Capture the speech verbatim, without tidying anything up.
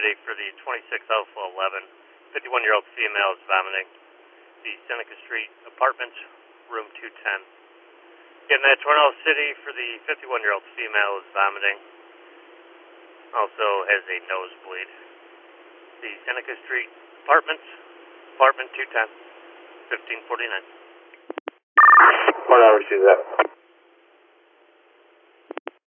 City for the twenty-six Alpha eleven. fifty-one-year-old female is vomiting. The Seneca Street apartment, room two ten. Getting at Tornado City for the fifty-one-year-old female is vomiting. Also has a nosebleed. The Seneca Street apartment, apartment two ten, fifteen forty-nine. One hour, receive that.